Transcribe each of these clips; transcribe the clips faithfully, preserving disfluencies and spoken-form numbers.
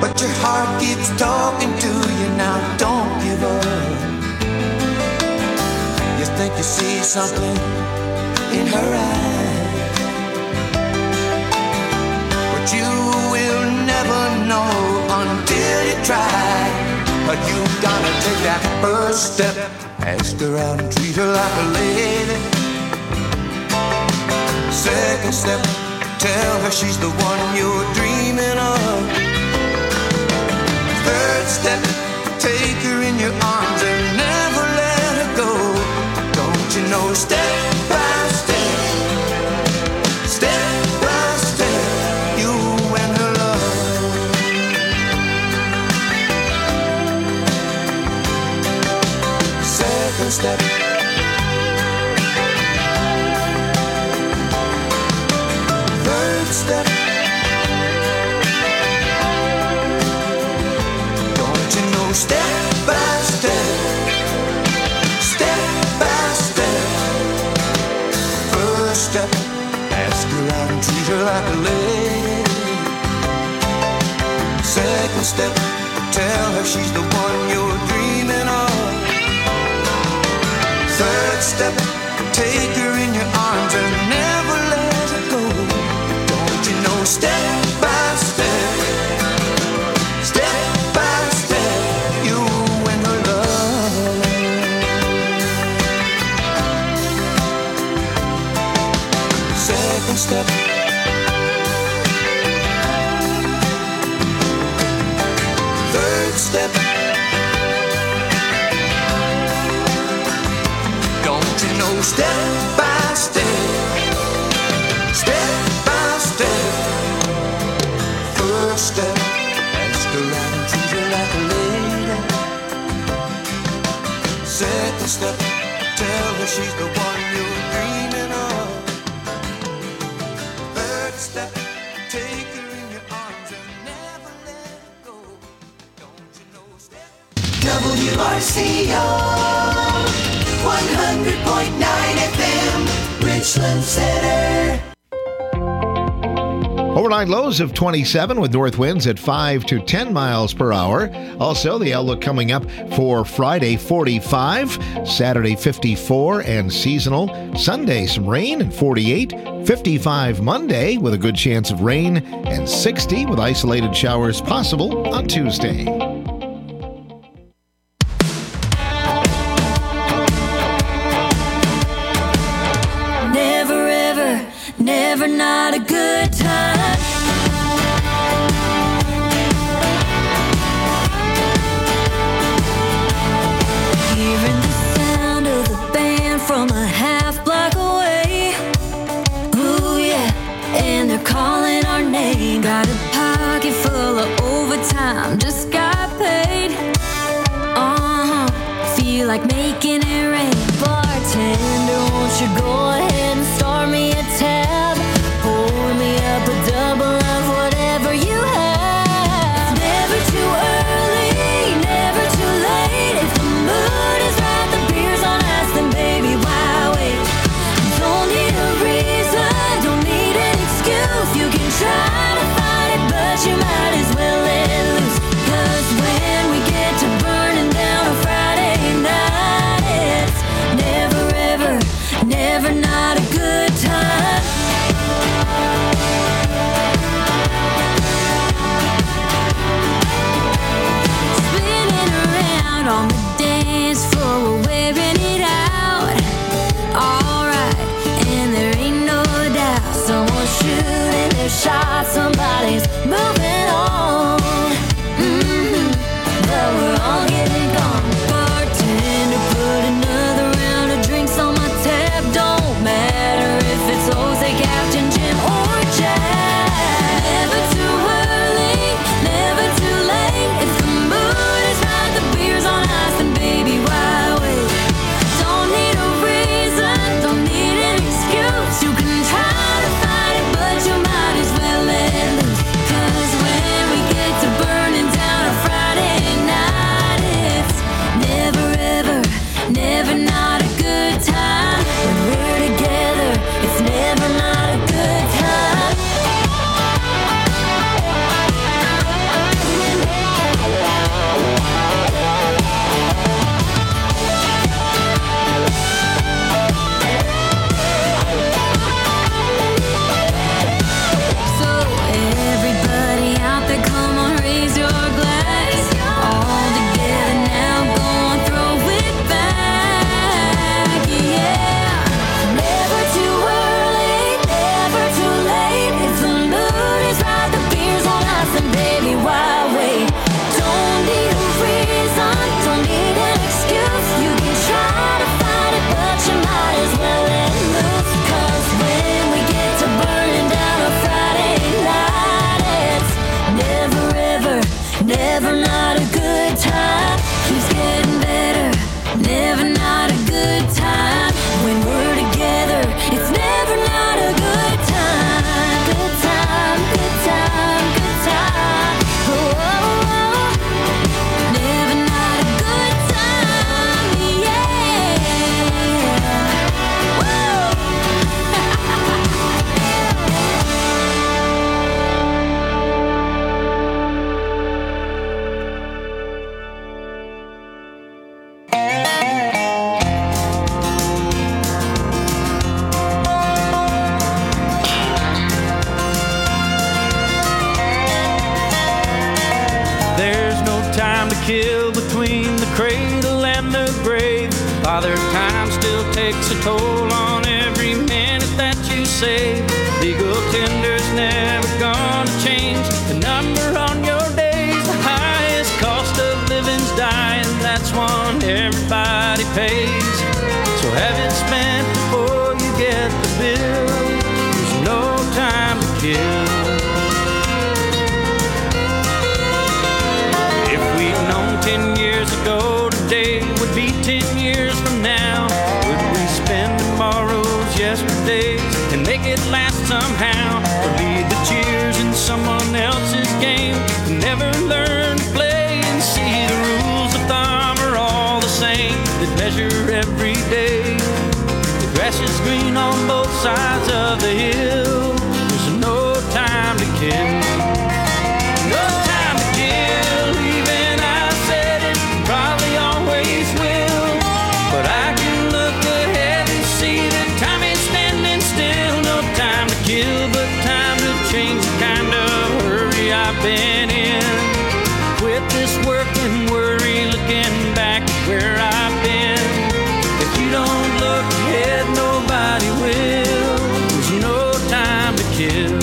but your heart keeps talking to you. Now don't give up. You think you see something in her eyes, but you will never know until you try. But you gotta take that first step. Ask her out and treat her like a lady. Second step, tell her she's the one you're dreaming of. Third step, take her in your arms and never let her go. Don't you know, step by step, step by step, you and her love. Second step, third step, don't you know, step by step, step by step. First step, ask her out and treat her like a lady. Second step, tell her she's the one you're dreaming of. Third step, take her in your arms and never let her go. Don't you know, step by step, step by step, you and her love. Second step, third step, don't you know, step by step, step by step. First step, ask her out and treat her like a lady. Second step, tell her she's the one you're dreaming of. Third step, take her in your arms and never let her go. Don't you know, step. W R C O one hundred point nine F M, Richland Center. Overnight lows of twenty-seven with north winds at five to ten miles per hour. Also, the outlook coming up for Friday, forty-five, Saturday, fifty-four, and seasonal. Sunday, some rain and forty-eight, fifty-five Monday with a good chance of rain, and sixty with isolated showers possible on Tuesday. Never ever, never not a good time. Hearing the sound of the band from a half block away. Ooh yeah, and they're calling our name. Got a pocket full of overtime, just got paid. Uh-huh, feel like making it rain. Bartender, won't you go ahead and start me a tab? Pour me up a double of whatever you have. Never too early, never too late. If the mood is right, the beer's on ice, then baby, why wait? Don't need a reason, don't need an excuse. You can try to fight it, but you might as well let it loose. 'Cause when we get to burning down on Friday night, it's never ever, never not never not a good time. Keeps getting better, never not a good time. When we're together, it's never not a good time. Good time, good time, good time. Oh, oh, oh. Never not a good time, yeah. Woo! There's no time to kill between the cradle and the grave. Father time still takes a toll on every minute that you save. Legal tender's never gonna change the number on your days. The highest cost of living's dying, that's one everybody pays. So have it spent before you get the bill. There's no time to kill. If we'd known ten years ago, today would be ten years from now. Would we spend tomorrow's yesterdays and make it last somehow? Or lead the cheers in someone else's game and never learn to play and see the rules of thumb are all the same, that measure every day. The grass is green on both sides of the hill. There's no time to kill. No time to kill, even I said it, probably always will. But I can look ahead and see that time is standing still. No time to kill, but time to change the kind of hurry I've been in. Quit this work and worry, looking back at where I've been. If you don't look ahead, nobody will. There's no time to kill.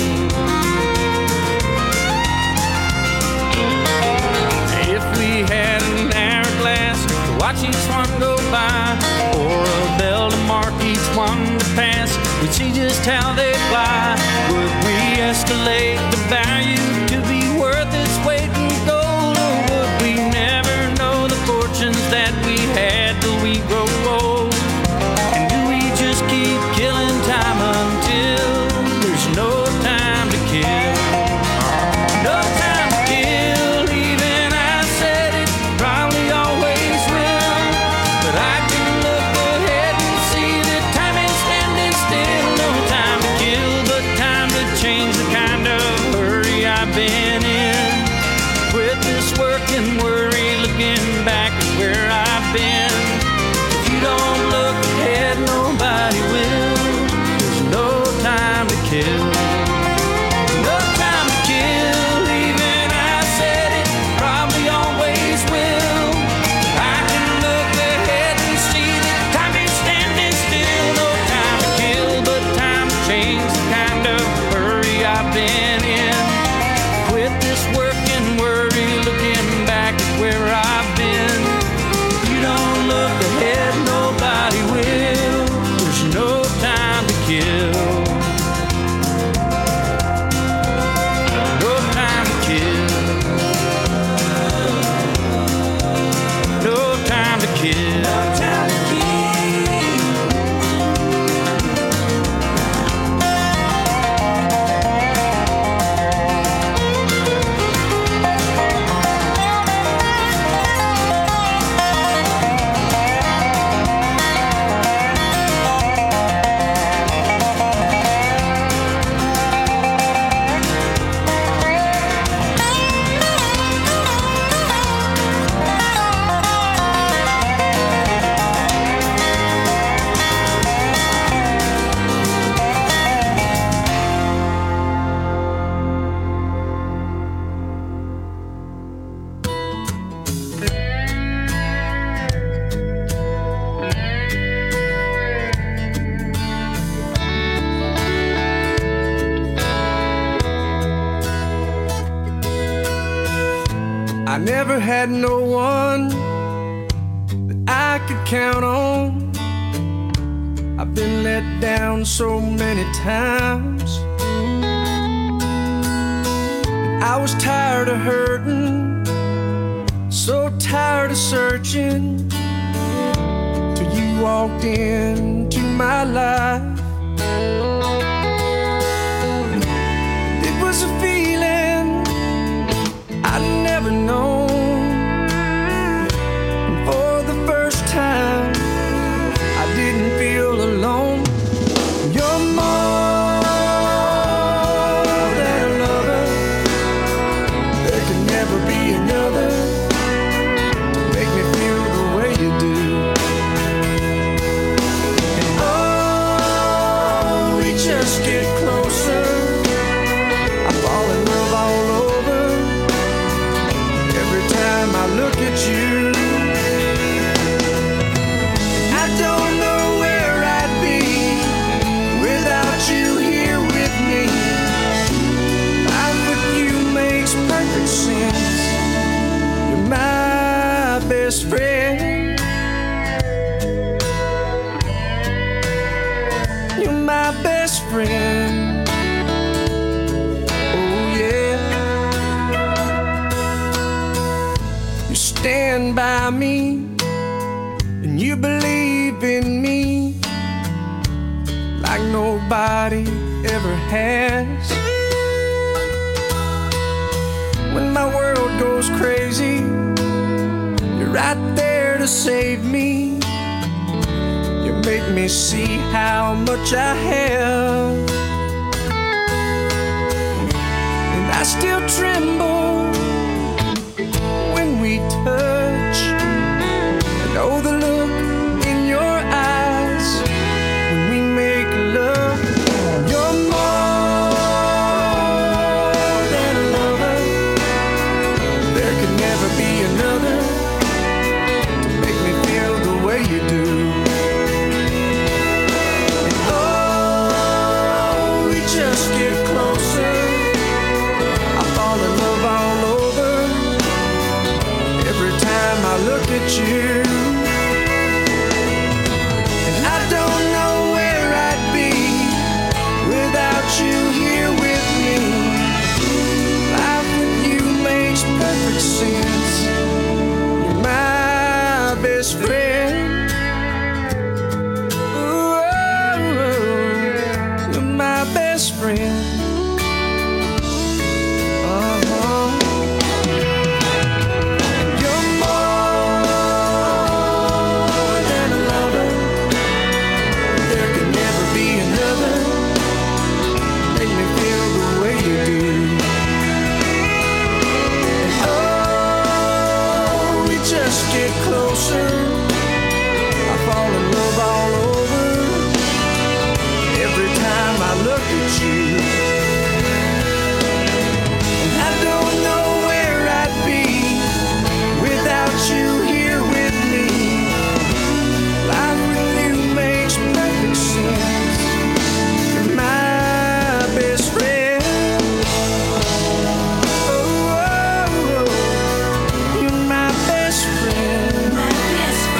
If we had an hourglass to watch each one go by, or a bell to mark each one to pass, we'd see just how they fly. Would we escalate the value to be worth its weight in gold, or would we never know the fortunes that we had till we grow old? And do we just keep killing time until there's no time to kill? No time to kill, even I said it, probably always will. But I can look ahead and see that time is standing still. No time to kill, but time to change the kind of hurry I've been in. Quit this work and worry, looking back at where I've been. If you don't look ahead, nobody will. There's no time to kill. No time to kill, even I said it, probably always will. I can look ahead and see that time is standing still. No time to kill, but time to change the kind of hurry I've been in. Quit this work and worry, looking back at where I've been. If you don't look ahead, nobody will. There's no time to kill. No time to kill. No time to kill. No time to kill. I never had no one that I could count on. I've been let down so many times. I was tired of hurting tired of searching till you walked into my life. It was a feeling I'd never known. And for the first time, I didn't feel alone. You're more than a lover. There can never be another to make me feel the way you do. And oh, we just get closer. I fall in love all over every time I look at you. I don't know where I'd be without you here with me. Life with you makes perfect sense. You're my best friend. You're my best friend. Oh yeah. You stand by me and you believe in me like nobody ever has. When my world goes crazy, you're right there to save me. You make me see how much I have, and I still tremble when we touch. I know the look in your eyes when we make love. You're more than a lover. There can never be another to make me feel the way you do. And oh, we just get closer. I fall in love all over every time I look at you. And I don't know where I'd be without you here with me. Life with you makes perfect sense. You're my best friend. Ooh, you're my best friend. Uh-huh. You're more than a lover. There can never be another. Make me feel the way you do. And oh, we just get closer. I fall in love all over every time I look at you. And I don't know where I'd be without you here with me. Life with you makes perfect sense. You're my best friend. Oh, oh, oh. You're my best friend. My best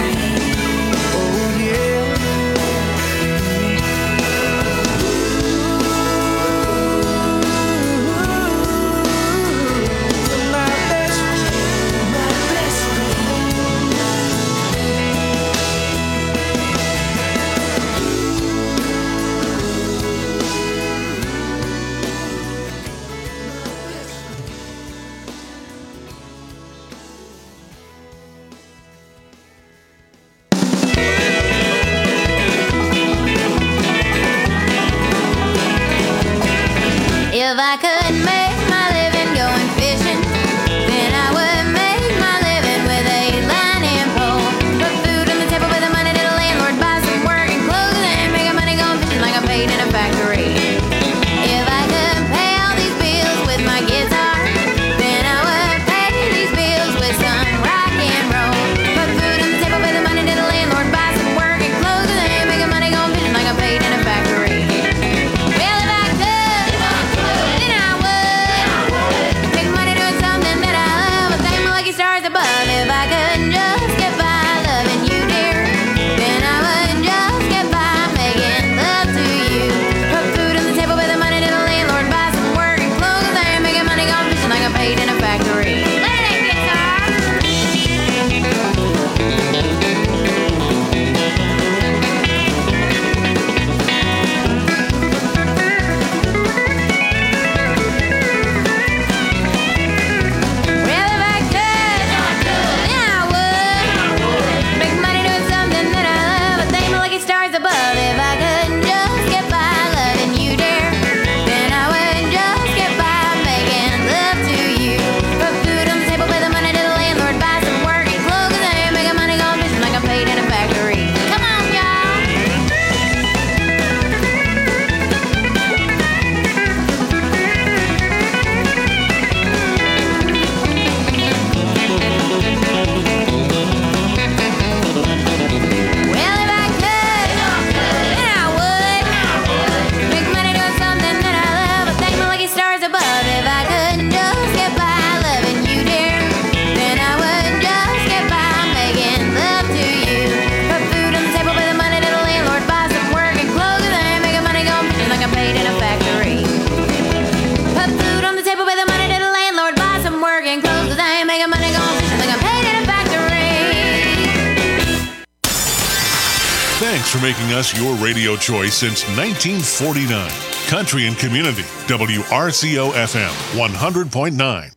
money gone fishing like I'm paid in a factory. Thanks for making us your radio choice since nineteen forty-nine. Country and Community, W R C O F M, one hundred point nine.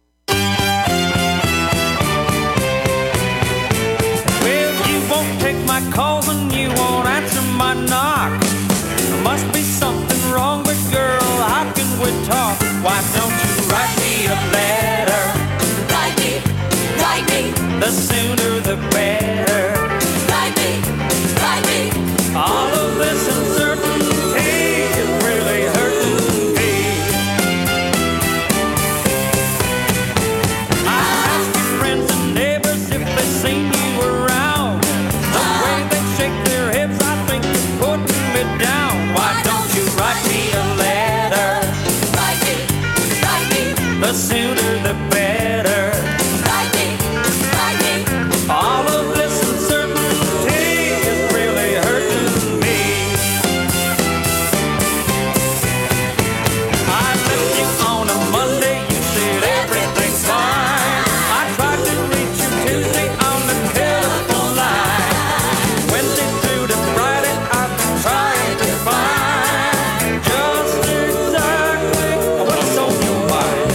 Well, you won't take my calls and you won't answer my knock. There must be something wrong, but girl, how can we talk? Why don't you write me a letter? Write me, write me, The sooner the better. write me, write me. All of this uncertainty is really hurting me. I asked your friends and neighbors if they seen you around. The way they shake their hips, I think is putting me down. Why don't you write me a letter? Write me, write me, The sooner the better. write me, write me. All of this uncertainty is really hurting me. I left you on a Monday, you said everything's fine. I tried to reach you Tuesday on the telephone line. Wednesday through to Friday, I've been trying to find just exactly what's on your mind.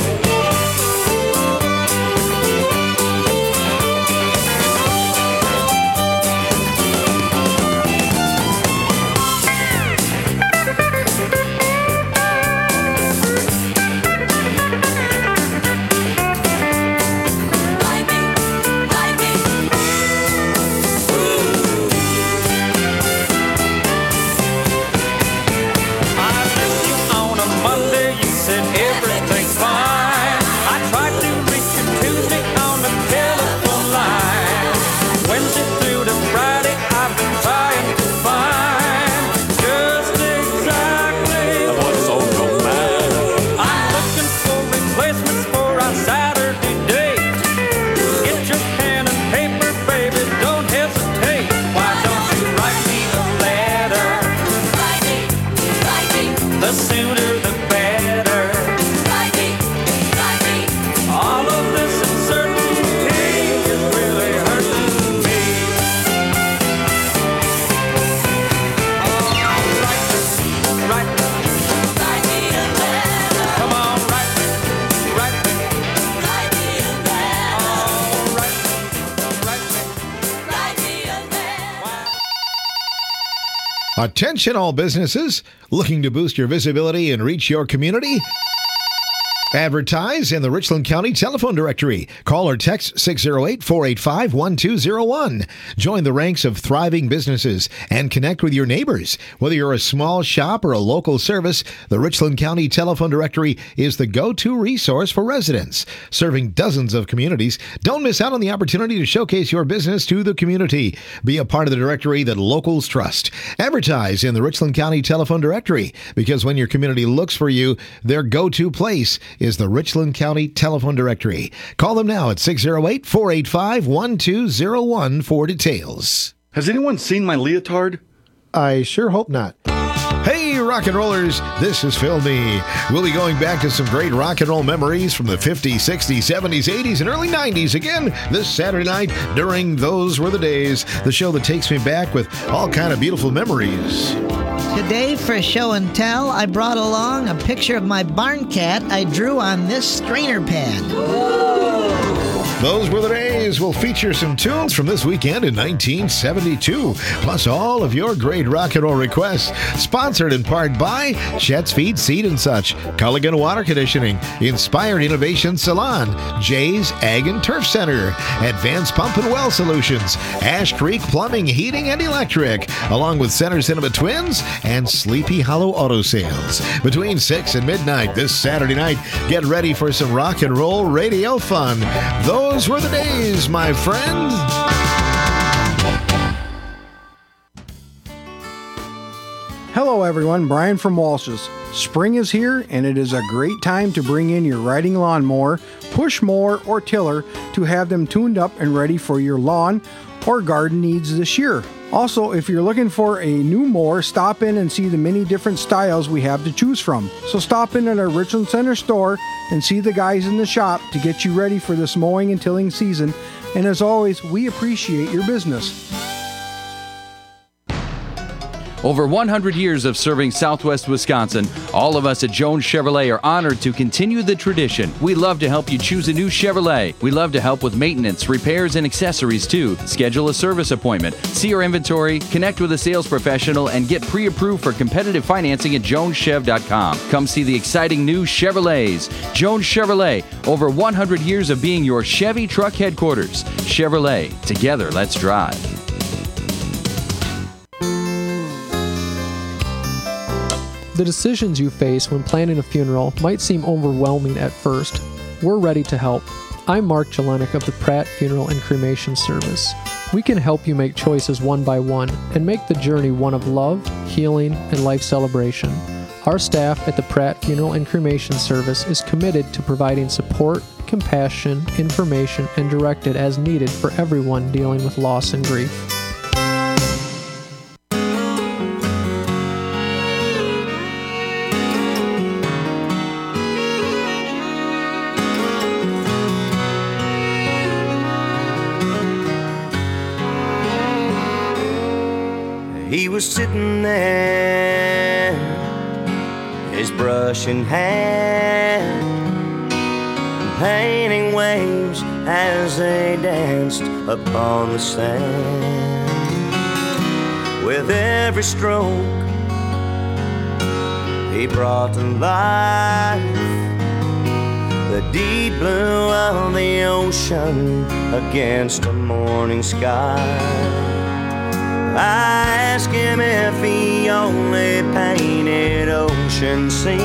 Write me, write me. I left you on a Monday, you said everything's fine. I tried to reach you Tuesday on the telephone line. Wednesday through to Friday, I've been trying to find just exactly what's on your mind. I'm looking for replacements for our Saturday date. Get your pen and paper, baby, don't hesitate. Why don't you write me a letter? Write me, write me, The sooner the better. write me, write me. All of this uncertainty is really hurting me. Oh, write me, write me, Write me a letter, come on, write me, write me, write me a letter, oh, write me, write me. write me a letter. Attention all businesses looking to boost your visibility and reach your community. Advertise in the Richland County telephone directory. Call or text six oh eight, four eight five, one two oh one. Join the ranks of thriving businesses and connect with your neighbors. Whether you're a small shop or a local service, the Richland County telephone directory is the go-to resource for residents. Serving dozens of communities, don't miss out on the opportunity to showcase your business to the community. Be a part of the directory that locals trust. Advertise in the Richland County telephone directory, because when your community looks for you, their go-to place is the Richland County telephone directory. Call them now at six oh eight, four eight five, one two oh one for details. Has anyone seen my leotard? I sure hope not. Hey, rock and rollers, this is Phil Nee. We'll be going back to some great rock and roll memories from the fifties, sixties, seventies, eighties, and early nineties again this Saturday night during Those Were the Days, the show that takes me back with all kind of beautiful memories. Today for show and tell, I brought along a picture of my barn cat I drew on this strainer pad. Those Were the Days will feature some tunes from this weekend in nineteen seventy-two, plus all of your great rock and roll requests. Sponsored in part by Chet's Feed, Seed and Such, Culligan Water Conditioning, Inspired Innovation Salon, Jay's Ag and Turf Center, Advanced Pump and Well Solutions, Ash Creek Plumbing, Heating and Electric, along with Center Cinema Twins and Sleepy Hollow Auto Sales. Between six and midnight this Saturday night, get ready for some rock and roll radio fun. Those were the days, my friend. Hello, everyone. Brian from Walsh's. Spring is here, and it is a great time to bring in your riding lawnmower, push mower, or tiller to have them tuned up and ready for your lawn or garden needs this year. Also, if you're looking for a new mower, stop in and see the many different styles we have to choose from. So stop in at our Richland Center store and see the guys in the shop to get you ready for this mowing and tilling season. And as always, we appreciate your business. Over one hundred years of serving Southwest Wisconsin, all of us at Jones Chevrolet are honored to continue the tradition. We love to help you choose a new Chevrolet. We love to help with maintenance, repairs, and accessories too. Schedule a service appointment, see our inventory, connect with a sales professional, and get pre-approved for competitive financing at jones chev dot com. Come see the exciting new Chevrolets. Jones Chevrolet, over one hundred years of being your Chevy truck headquarters. Chevrolet, together let's drive. The decisions you face when planning a funeral might seem overwhelming at first. We're ready to help. I'm Mark Jelenik of the Pratt Funeral and Cremation Service. We can help you make choices one by one and make the journey one of love, healing, and life celebration. Our staff at the Pratt Funeral and Cremation Service is committed to providing support, compassion, information, and directed as needed for everyone dealing with loss and grief. He was sitting there, his brush in hand, painting waves as they danced upon the sand. With every stroke, he brought to life the deep blue of the ocean against a morning sky. I asked him if he only painted ocean scenes.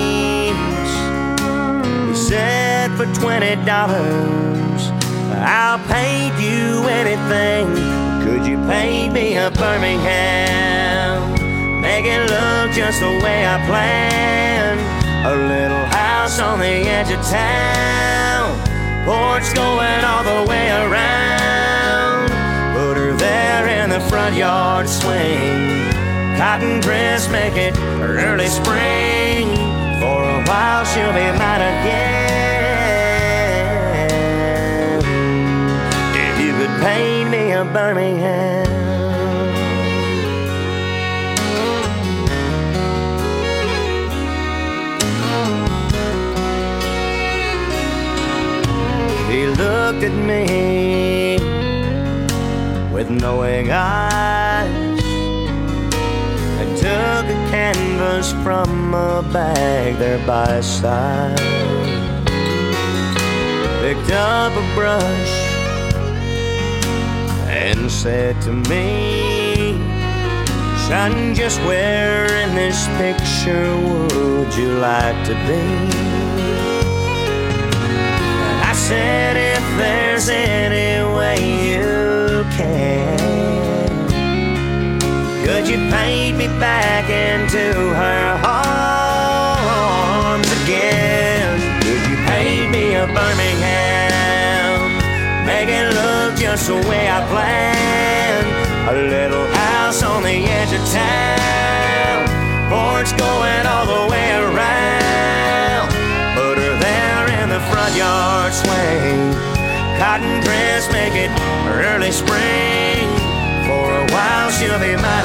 He said, for twenty dollars, I'll paint you anything. Could you paint me a Birmingham? Make it look just the way I planned. A little house on the edge of town, porch going all the way around. Put her there in the front yard swing. Cotton dress, make it early spring. For a while she'll be mine again. If you could paint me a Birmingham. He looked at me with knowing eyes and took a canvas from a bag there by his side. Picked up a brush and said to me, son, just where in this picture would you like to be? And I said, if there's any way you can, could you paint me back into her arms again? Could you paint me a Birmingham? Make it look just the way I planned. A little house on the edge of town, porch going all the way around. Put her there in the front yard swing. Cotton dress, make it early spring. For a while she'll be mine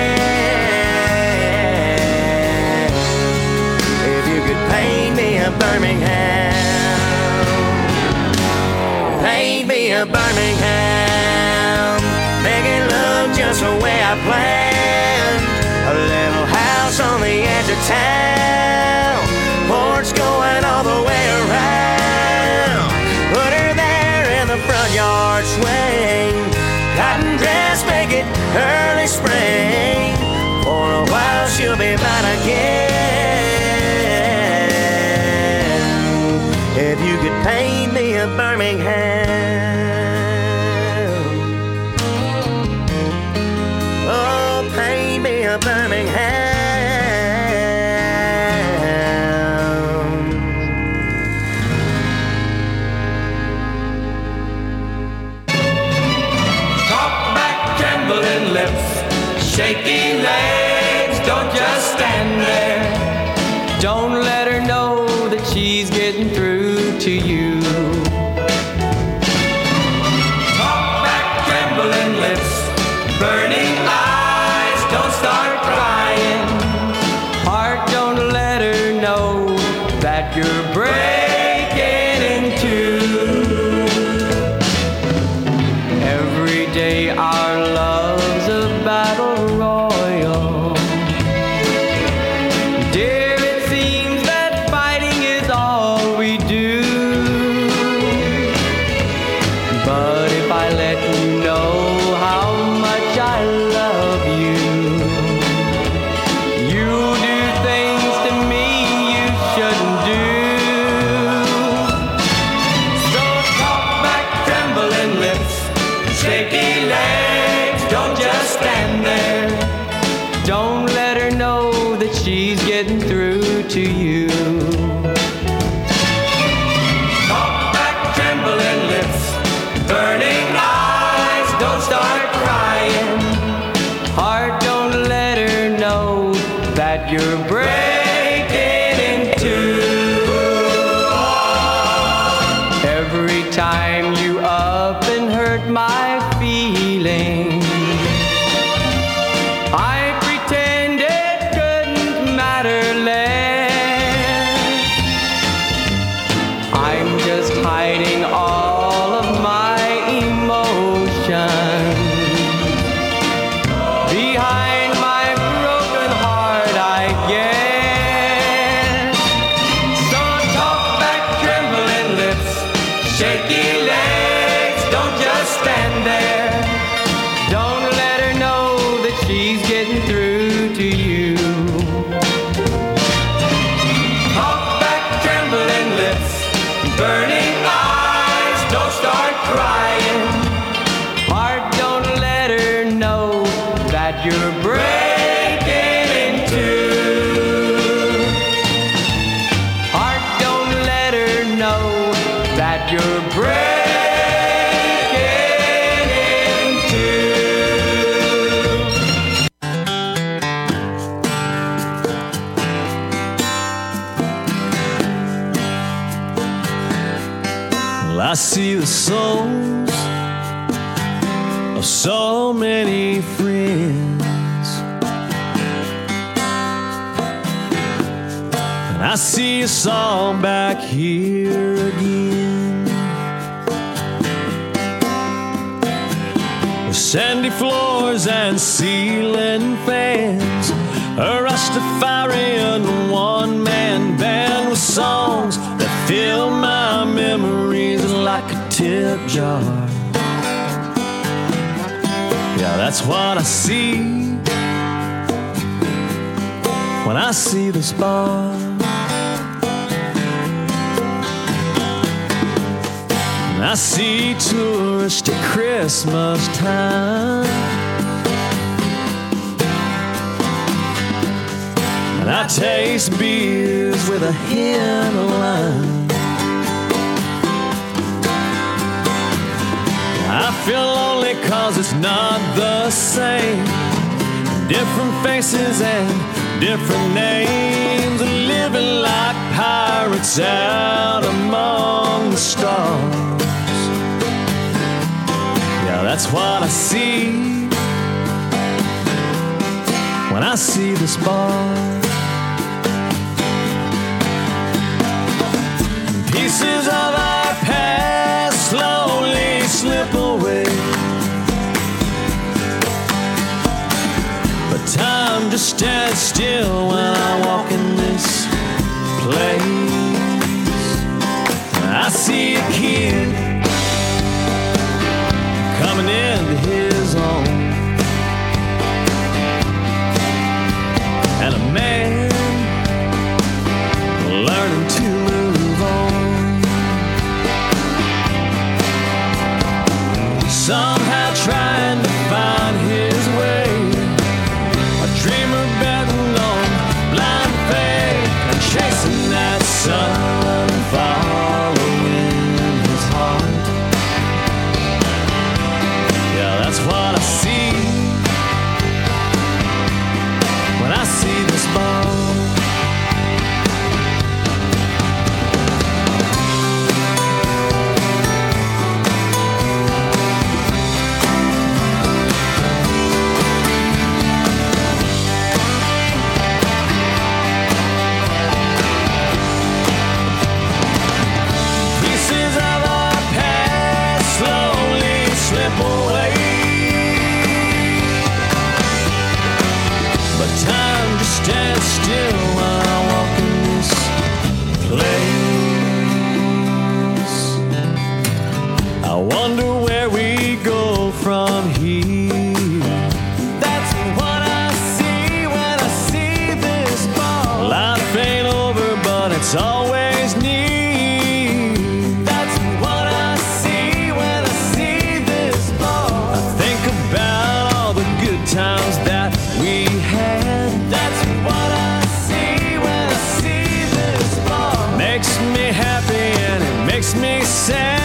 again. If you could paint me a Birmingham, paint me a Birmingham. Make it look just the way I planned. A little house on the edge of town, porch going all the way around. Put her there in the front yard swing. Cotton dress, make it early spring. For a while she'll be mine again. If you could paint me a Birmingham, oh, paint me a Birmingham. lips, shaky legs, don't just stand there. Don't let her know that she's getting through to you. Talk back, trembling lips, burning eyes, don't start crying. Heart, don't let her know that you're breaking in two. Every day our love's a battle royal. Dear, it seems that fighting is all we do. But if I let you know how much I love you, you'll do things to me you shouldn't do. So talk back, trembling lips, shaky legs, don't just stand there. Don't let her know that she's getting through to you. Talk back, trembling lips, burning eyes, don't start crying. Heart, don't let her know that you're breaking in two. Every time you up and hurt my feelings, I pretend it couldn't matter less. I'm just hiding all of my emotions behind my broken heart, I guess. So talk back, trembling lips, shaky legs, don't just stand there. Don't let her know that she's getting through to you. Talk back, trembling lips, burning eyes, don't start crying. Heart, don't let her know that you're breaking in two. Heart, don't let her know that you're breaking in two. Well, I see the souls of so many friends, and I see us all back here again, with sandy floors and ceiling fans, a Rastafarian one-man band with songs that fill my memories like a tip jar. Yeah, that's what I see when I see this bar. And I see tourists at Christmas time, and I taste beers with a hint of lime. I feel lonely cause it's not the same. Different faces and different names, and living like pirates out among the stars. Yeah, that's what I see when I see this bar. Pieces of our past slowly slip away, but time just stands still when I walk in this place. I see a kid coming into his own, and a man learning to move on. Somehow trying to find his way, a dreamer betting on blind faith and chasing that sun and following his heart. Yeah, that's what I see wonder where we go from here. That's what I see when I see this ball. Life ain't over, but it's always near. That's what I see when I see this ball. I think about all the good times that we had. That's what I see when I see this ball. Makes me happy and it makes me sad.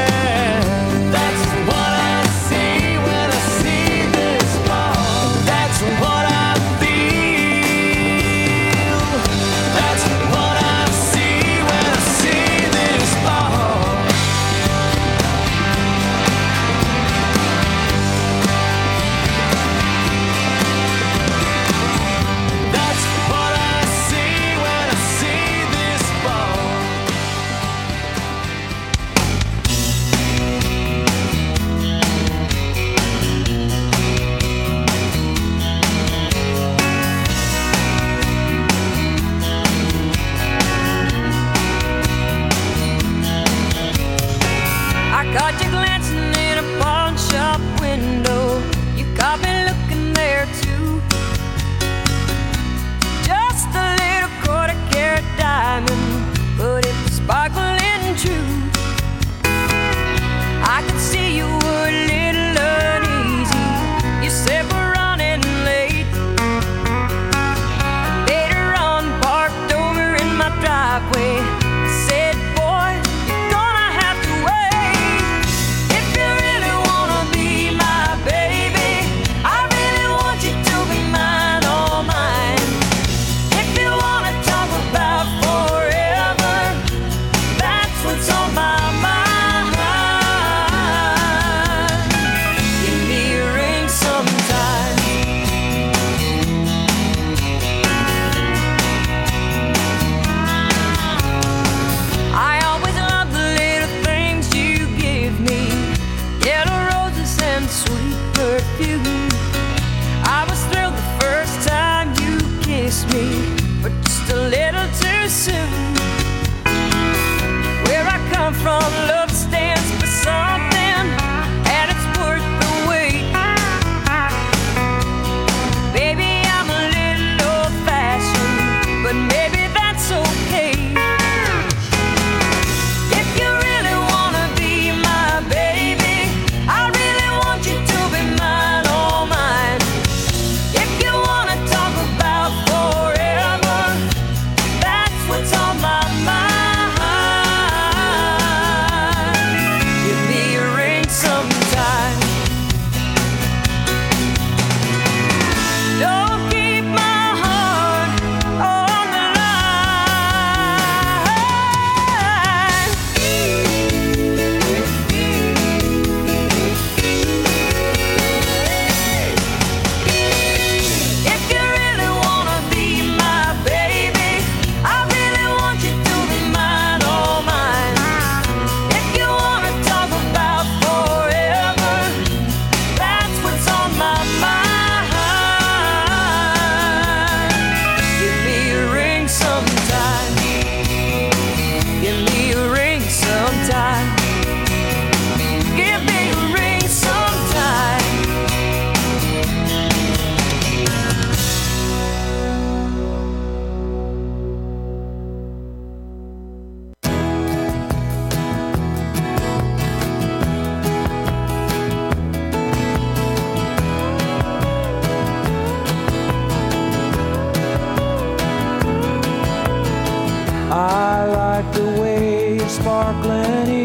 sparkling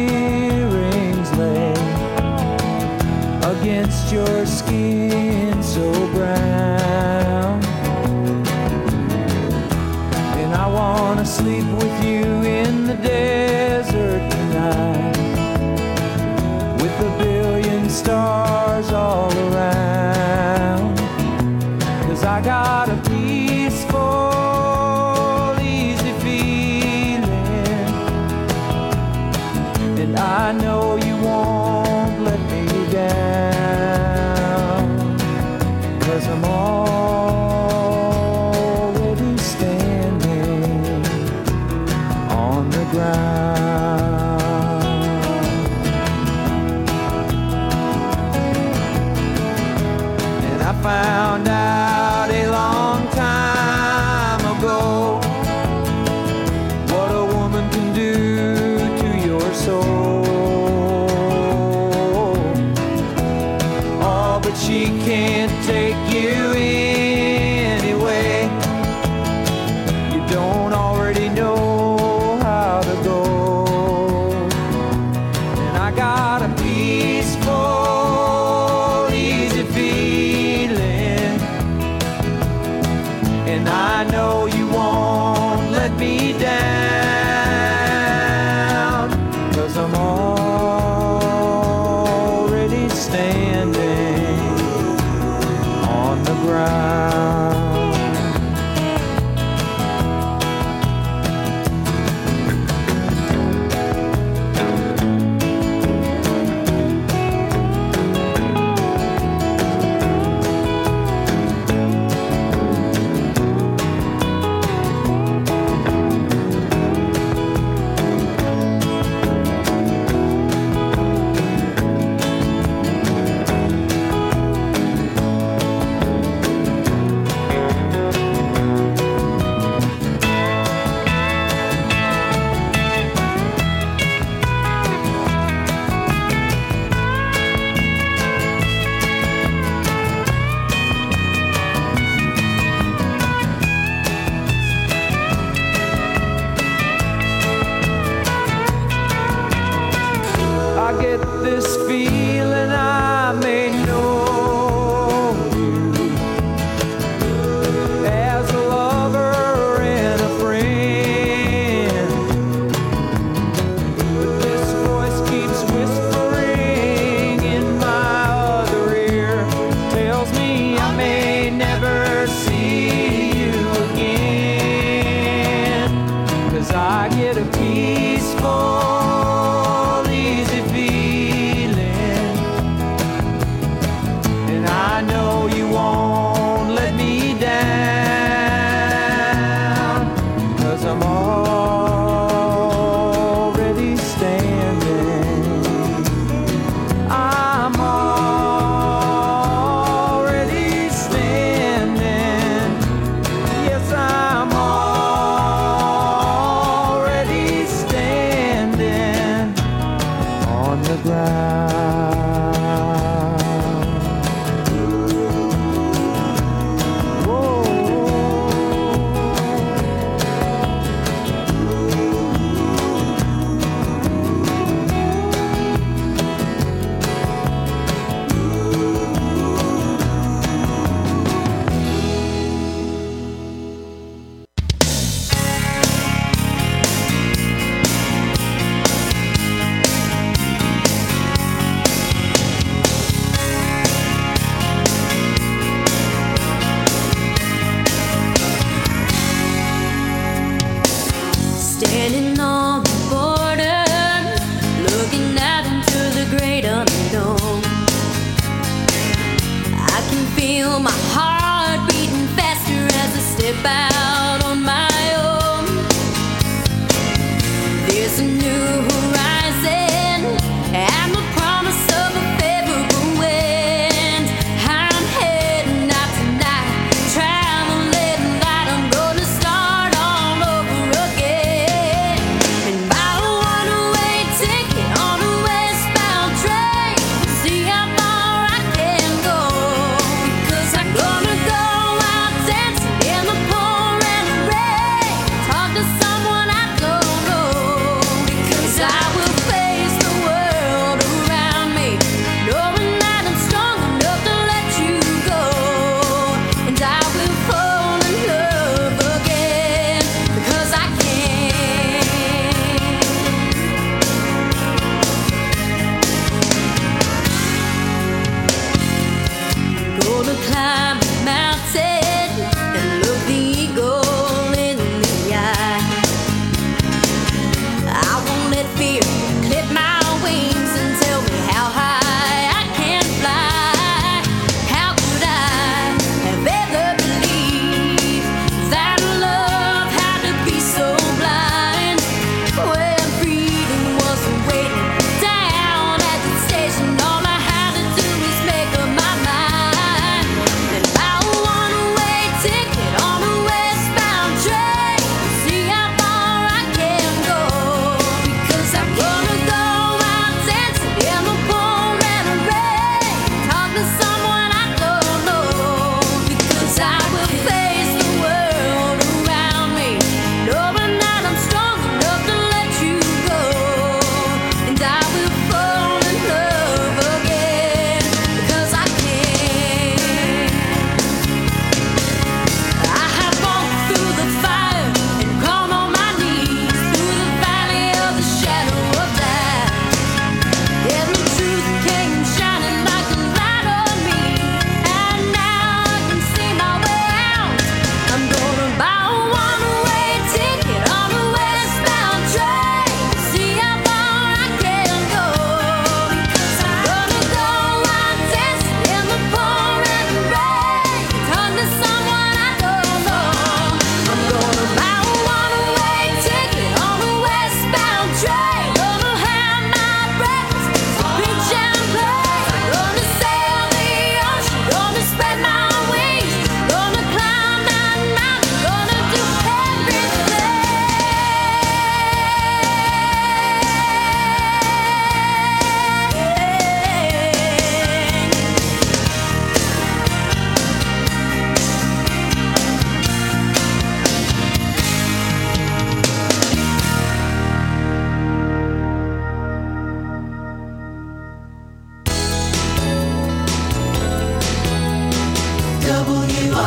earrings lay against your skin so brown. And I want to sleep with you in the desert tonight, with a billion stars all around. 'Cause I got a peaceful, easy feeling, and I know you won't let me down, 'cause I'm already standing on the ground. that she can't take you anyway. You don't already know how to go. And I got a peaceful, easy feeling, and I know you won't let me down, 'cause I'm already standing on the ground. I get this feeling I may know you as a lover and a friend, but this voice keeps whispering in my other ear, tells me I may never see you again, 'cause I get a peaceful, easy feeling, and I know you won't let me down, 'cause I'm already standing. I'm already standing. Yes, I'm already standing on the ground.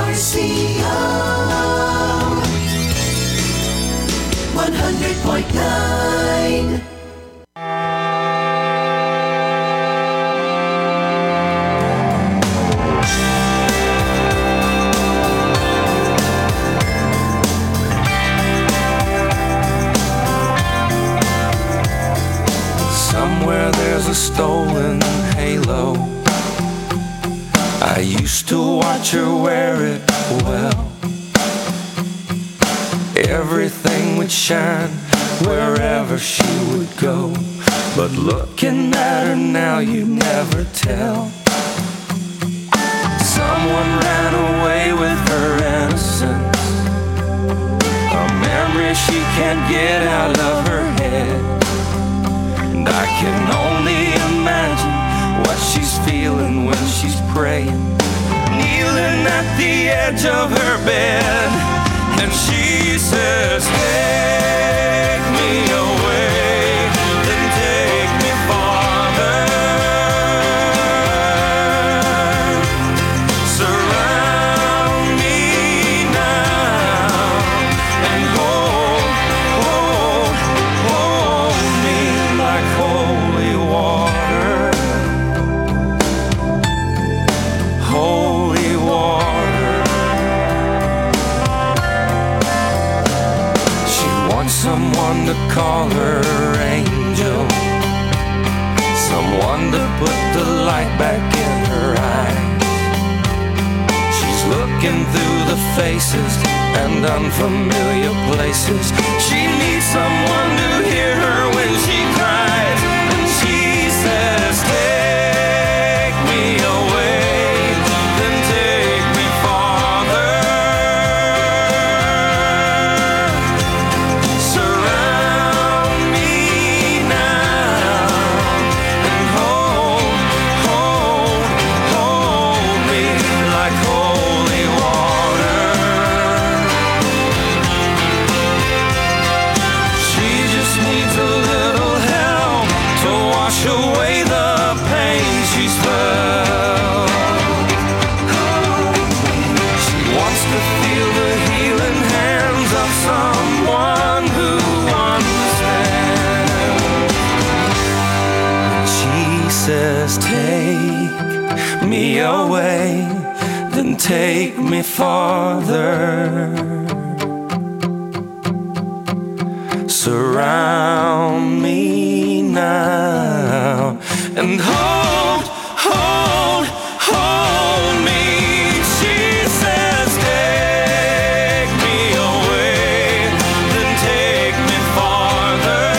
R C O one hundred point nine. Somewhere there's a stolen halo. I used to watch her wear it well. Everything would shine wherever she would go. But looking at her now, you never tell. Someone ran away with her innocence, a memory she can't get out of her head. And I can only imagine what she's feeling when she's praying, kneeling at the edge of her bed. And she says, take me away, then take me farther. Surround me now and hold, hold, hold me like holy water. Holy water. Someone to call her angel, someone to put the light back in her eyes. She's looking through the faces and unfamiliar places. She needs someone to hear her when she cries. And she says, take me away, then take me farther. Take me away, then take me farther. Surround me now and hold, hold, hold me. She says, take me away, then take me farther.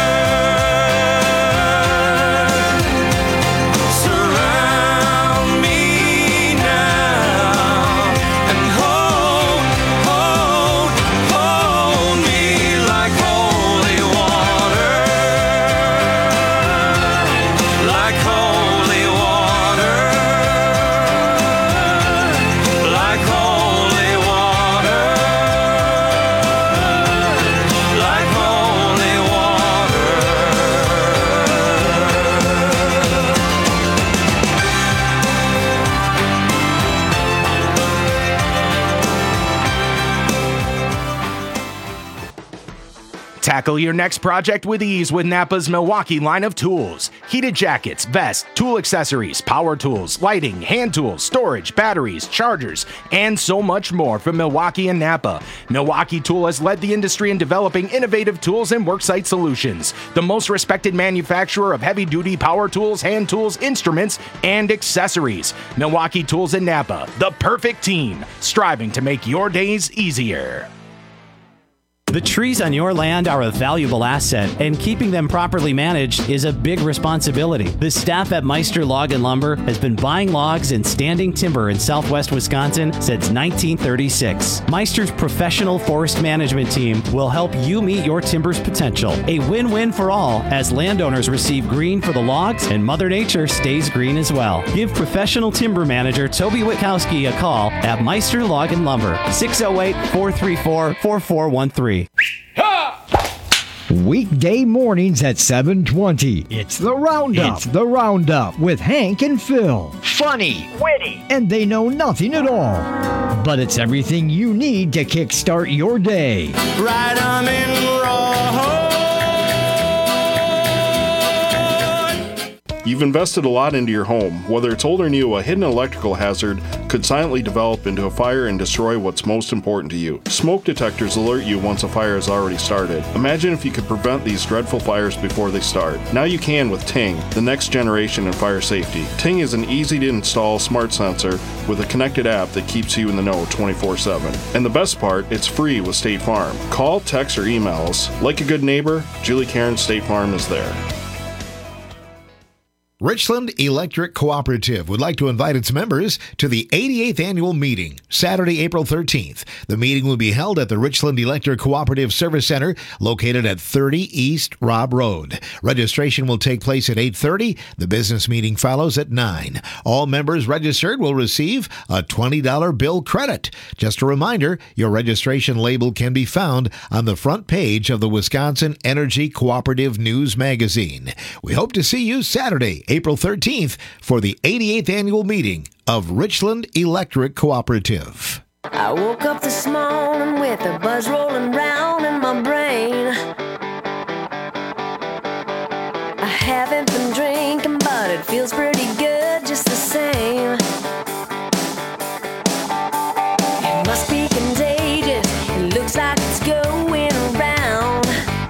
Tackle your next project with ease with Napa's Milwaukee line of tools. Heated jackets, vests, tool accessories, power tools, lighting, hand tools, storage, batteries, chargers, and so much more from Milwaukee and Napa. Milwaukee Tool has led the industry in developing innovative tools and worksite solutions. The most respected manufacturer of heavy-duty power tools, hand tools, instruments, and accessories. Milwaukee Tools and Napa, the perfect team, striving to make your days easier. The trees on your land are a valuable asset, and keeping them properly managed is a big responsibility. The staff at Meister Log and Lumber has been buying logs and standing timber in southwest Wisconsin since nineteen thirty-six. Meister's professional forest management team will help you meet your timber's potential. A win-win for all, as landowners receive green for the logs and Mother Nature stays green as well. Give professional timber manager Toby Witkowski a call at Meister Log and Lumber, six oh eight, four three four, four four one three. Weekday mornings at seven twenty. It's the Roundup. It's the Roundup with Hank and Phil. Funny, witty, and they know nothing at all. but it's everything you need to kickstart your day. Right on in You've invested a lot into your home. Whether it's old or new, a hidden electrical hazard could silently develop into a fire and destroy what's most important to you. Smoke detectors alert you once a fire has already started. Imagine if you could prevent these dreadful fires before they start. Now you can with Ting, the next generation in fire safety. Ting is an easy-to-install smart sensor with a connected app that keeps you in the know twenty-four seven. And the best part, it's free with State Farm. Call, text, or email us. Like a good neighbor, Julie Cairn State Farm is there. Richland Electric Cooperative would like to invite its members to the eighty-eighth Annual Meeting, Saturday, April thirteenth. The meeting will be held at the Richland Electric Cooperative Service Center, located at thirty East Robb Road. Registration will take place at eight thirty. The business meeting follows at nine. All members registered will receive a twenty dollars bill credit. Just a reminder, your registration label can be found on the front page of the Wisconsin Energy Cooperative News Magazine. We hope to see you Saturday, April thirteenth, for the eighty-eighth Annual Meeting of Richland Electric Cooperative. I woke up this morning with a buzz rolling round in my brain. I haven't been drinking, but it feels pretty good just the same. It must be contagious, it looks like it's going around.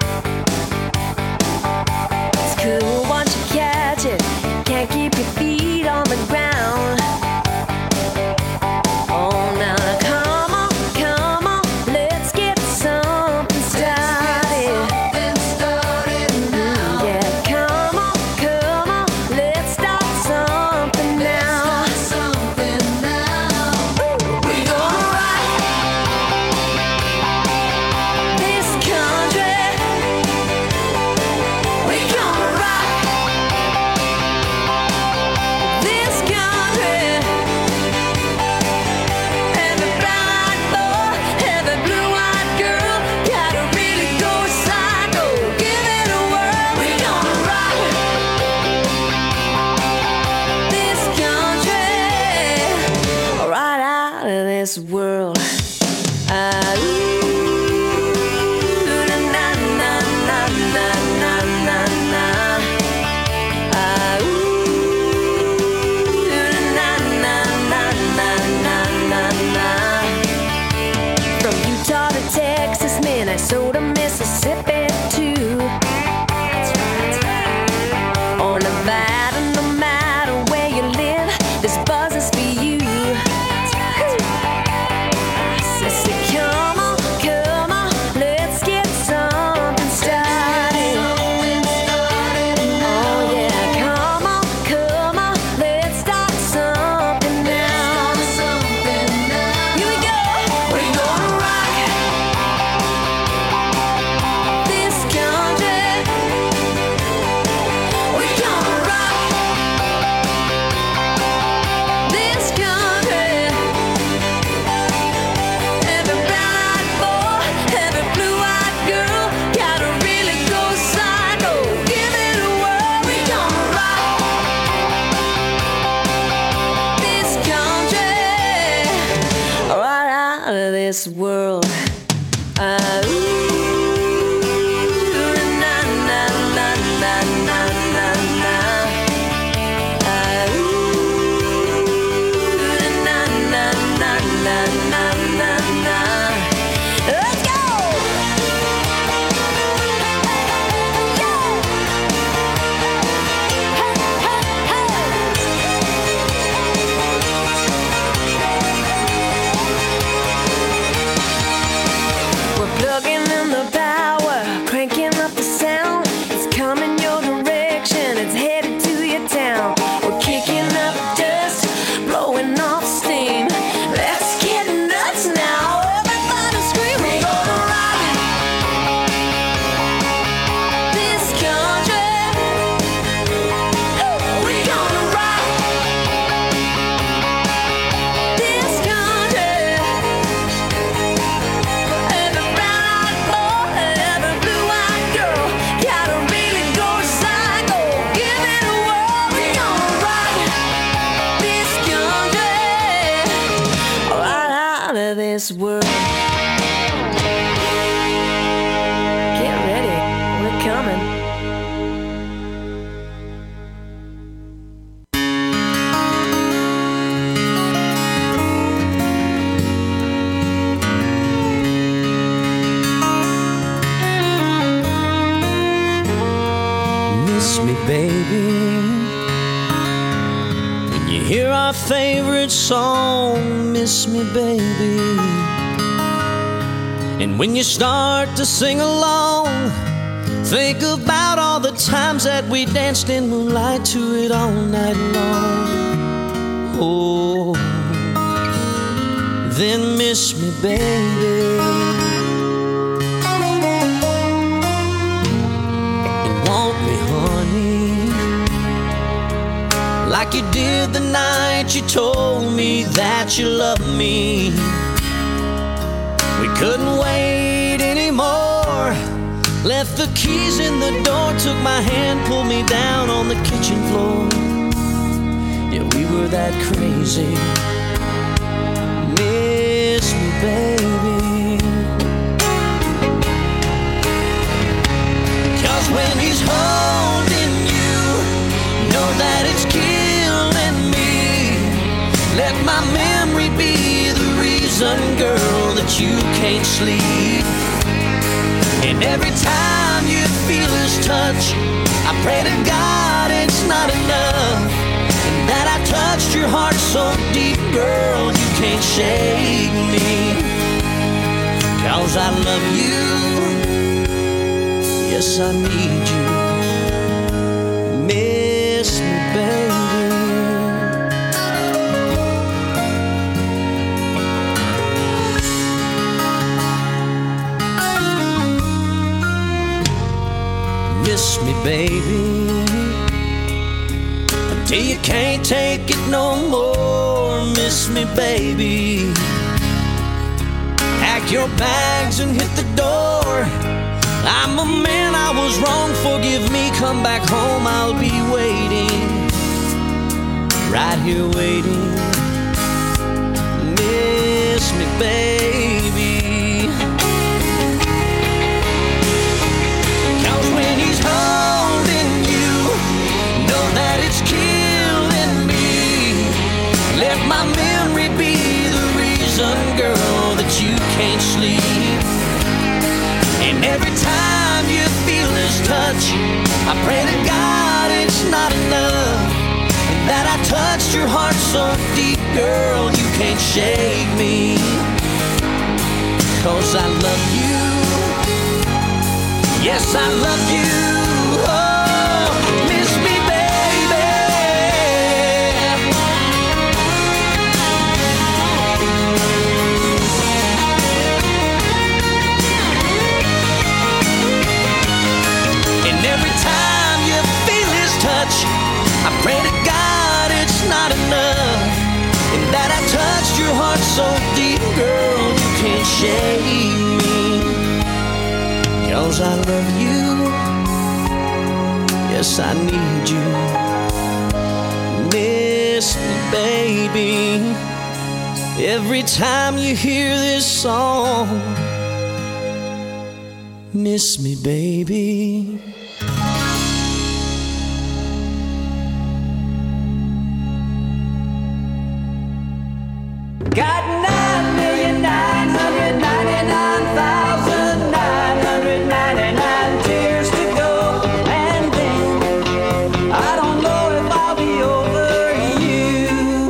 It's cool once you catch it, can't keep your feet on the ground. Oh, now come on, come on, let's get something started. Mm, yeah, come on, come on, let's start something now. Ooh, we gonna rock this country. We gonna rock this country. Every brown-eyed boy, every blue-eyed girl, gotta really go psycho, give it a whirl. We gonna rock this country, right out of this world. Ah, ooh, na na na na na na na na. Ah, ooh, na na na na na na na. From Utah to Texas, Minnesota, Mississippi too. Or Nevada, no matter where you live, this buzz is for you. I say, come on, come on, let's get something started. Oh yeah, come on, come on, let's start something now. Here we go. We're gonna rock this country. We're gonna rock this country. Every brown-eyed boy, every blue-eyed girl, gotta really go psycho, give it a whirl. We gonna rock this country, right out of this world. Ah, ooh, na na na na na na na. Ah, ooh, na na na na na na na. Let's go! We're plugging this world. Get ready, we're coming. Miss me, baby. When you hear our favorite song, miss me, baby. And when you start to sing along, think about all the times that we danced in moonlight to it all night long. Oh, then miss me, baby. Like you did the night you told me that you loved me. We couldn't wait anymore. Left the keys in the door, took my hand, pulled me down on the kitchen floor. Yeah, we were that crazy. Miss me, baby. 'Cause when he's holding you, know that it's killing me. Let my memory be the reason, girl, that you can't sleep. And every time you feel his touch, I pray to God it's not enough, and that I touched your heart so deep, girl, you can't shake me. 'Cause I love you, yes I need you. Miss me, baby. Miss me, baby, until you can't take it no more. Miss me, baby. Pack your bags and hit the door. I'm a man, I was wrong, forgive me. Come back home, I'll be waiting, right here waiting. Miss me, baby. 'Cause when he's holding you, know that it's killing me. Let my memory be the reason, girl, that you can't sleep. And every time you feel his touch, I pray to God it's not enough, and that I touched your heart so deep, girl, you can't shake me. 'Cause I love you, yes I love you. Oh, miss me, baby. And every time you feel his touch, I pray to God it's not enough, and that I touched your heart so deep, girl, you can't shake me. 'Cause I love you, yes I need you. Miss me, baby. Every time you hear this song, miss me, baby. Got nine million nine hundred ninety-nine thousand nine hundred ninety-nine tears to go, and then I don't know if I'll be over you.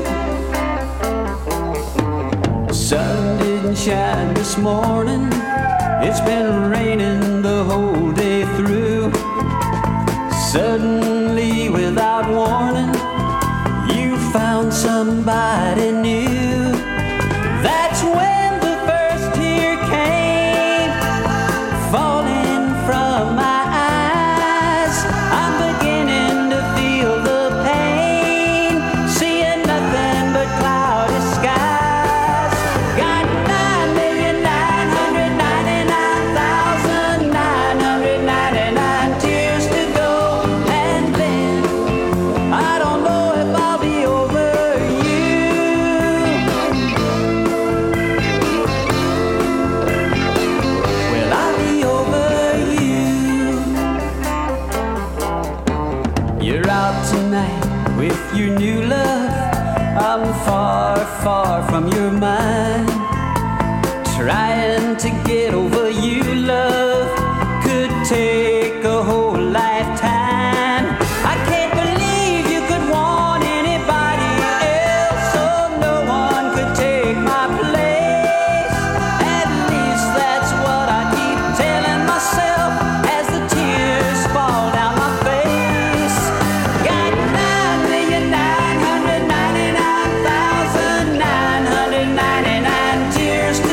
The sun didn't shine this morning, it's been raining the whole day through. Suddenly, without warning, you found somebody new. That's when the first tear came, falling from my eyes. I'm beginning to feel the pain, seeing nothing but cloudy skies. Got nine million nine hundred ninety-nine thousand nine hundred ninety-nine tears to go, and then I don't know if I'll be over you. true love. I'm far, far from your mind, trying to get over you, love.